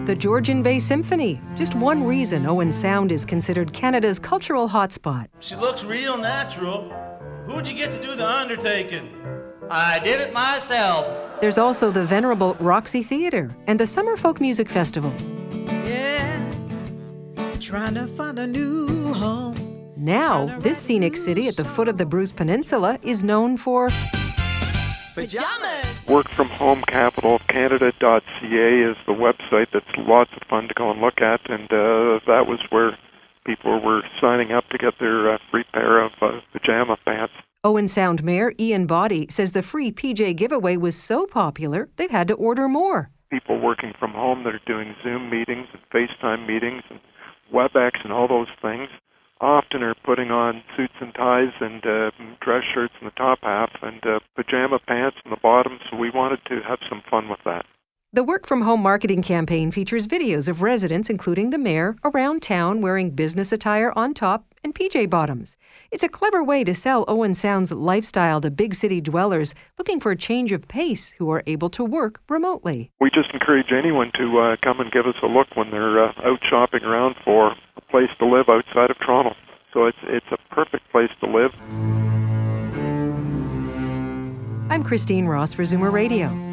The Georgian Bay Symphony, just one reason Owen Sound is considered Canada's cultural hotspot. She looks real natural. Who'd you get to do the undertaking? I did it myself. There's also the venerable Roxy Theatre and the Summer Folk Music Festival. Yeah, trying to find a new home. Now, this scenic city at the foot of the Bruce Peninsula is known for pajamas. Workfromhomecapitalofcanada.ca is the website that's lots of fun to go and look at, and that was where people were signing up to get their free pair of pajama pants. Owen Sound Mayor Ian Boddy says the free PJ giveaway was so popular, they've had to order more. People working from home that are doing Zoom meetings and FaceTime meetings and WebEx and all those things often are putting on suits and ties and dress shirts in the top half and pajama pants in the bottom, so we wanted to have some fun with that. The work-from-home marketing campaign features videos of residents, including the mayor, around town wearing business attire on top and PJ bottoms. It's a clever way to sell Owen Sound's lifestyle to big city dwellers looking for a change of pace who are able to work remotely. We just encourage anyone to come and give us a look when they're out shopping around for a place to live outside of Toronto. So it's a perfect place to live. I'm Christine Ross for Zoomer Radio.